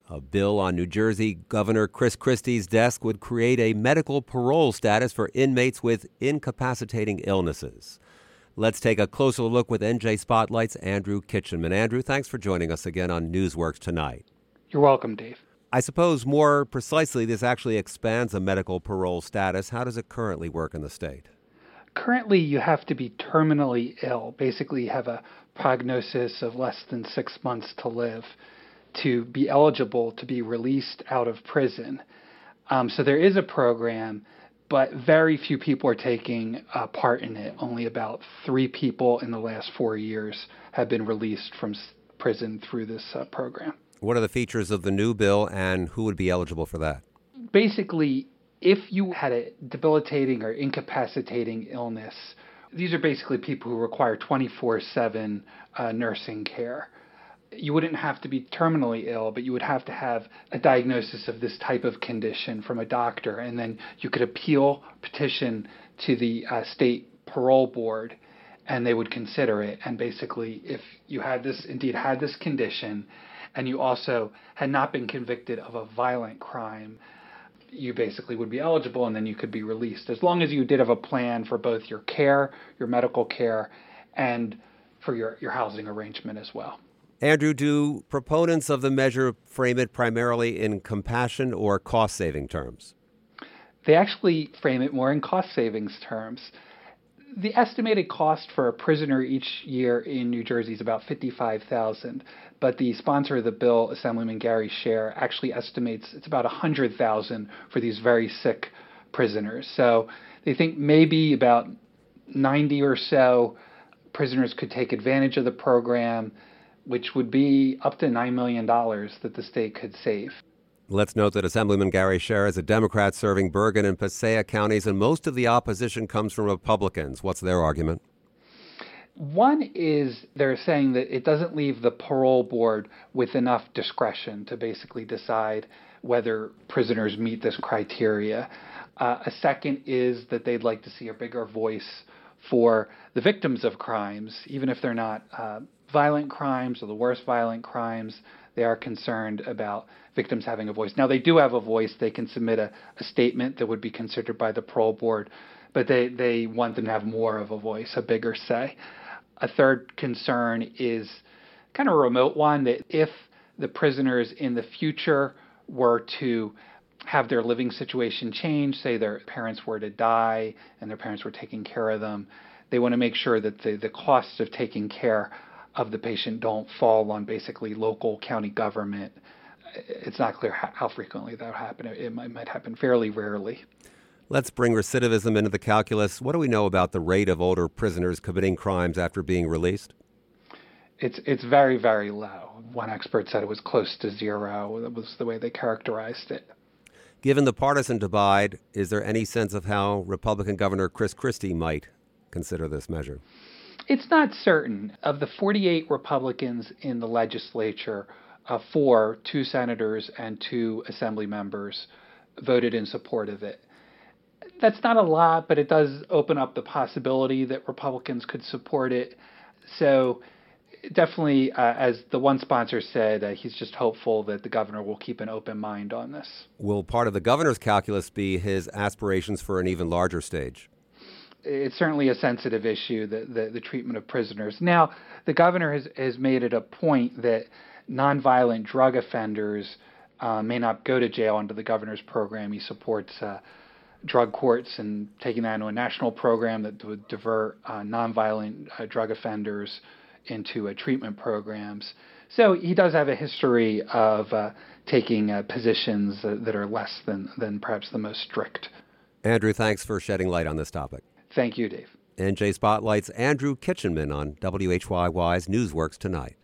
A bill on New Jersey Governor Chris Christie's desk would create a medical parole status for inmates with incapacitating illnesses. Let's take a closer look with NJ Spotlight's Andrew Kitchenman. Andrew, thanks for joining us again on Newsworks tonight. You're welcome, Dave. I suppose more precisely, this actually expands a medical parole status. How does it currently work in the state? Currently, you have to be terminally ill, basically have a prognosis of less than 6 months to live, to be eligible to be released out of prison. So there is a program, but very few people are taking part in it. Only about 3 people in the last 4 years have been released from prison through this program. What are the features of the new bill, and who would be eligible for that? Basically, if you had a debilitating or incapacitating illness, these are basically people who require 24/7 nursing care. You wouldn't have to be terminally ill, but you would have to have a diagnosis of this type of condition from a doctor, and then you could petition to the state parole board, and they would consider it. And basically, if you had this condition, and you also had not been convicted of a violent crime, you basically would be eligible, and then you could be released, as long as you did have a plan for both your care, your medical care, and for your housing arrangement as well. Andrew, do proponents of the measure frame it primarily in compassion or cost-saving terms? They actually frame it more in cost savings terms. The estimated cost for a prisoner each year in New Jersey is about $55,000, but the sponsor of the bill, Assemblyman Gary Scher, actually estimates it's about $100,000 for these very sick prisoners. So they think maybe about 90 or so prisoners could take advantage of the program, which would be up to $9 million that the state could save. Let's note that Assemblyman Gary Scher is a Democrat serving Bergen and Passaic counties, and most of the opposition comes from Republicans. What's their argument? One is they're saying that it doesn't leave the parole board with enough discretion to basically decide whether prisoners meet this criteria. A second is that they'd like to see a bigger voice for the victims of crimes, even if they're not violent crimes or the worst violent crimes. They are concerned about victims having a voice. Now, they do have a voice. They can submit a statement that would be considered by the parole board, but they want them to have more of a voice, a bigger say. A third concern is kind of a remote one, that if the prisoners in the future were to have their living situation change, say their parents were to die and their parents were taking care of them, they want to make sure that the costs of taking care of the patient don't fall on basically local county government. It's not clear how frequently that would happen. It might happen fairly rarely. Let's bring recidivism into the calculus. What do we know about the rate of older prisoners committing crimes after being released? It's very, very low. One expert said it was close to zero. That was the way they characterized it. Given the partisan divide, is there any sense of how Republican Governor Chris Christie might consider this measure? It's not certain. Of the 48 Republicans in the legislature, 2 senators and 2 assembly members voted in support of it. That's not a lot, but it does open up the possibility that Republicans could support it. So definitely, as the one sponsor said, he's just hopeful that the governor will keep an open mind on this. Will part of the governor's calculus be his aspirations for an even larger stage? It's certainly a sensitive issue, the treatment of prisoners. Now, the governor has made it a point that nonviolent drug offenders may not go to jail under the governor's program. He supports drug courts and taking that into a national program that would divert nonviolent drug offenders into treatment programs. So he does have a history of taking positions that are less than perhaps the most strict. Andrew, thanks for shedding light on this topic. Thank you, Dave. NJ Spotlight's Andrew Kitchenman on WHYY's Newsworks Tonight.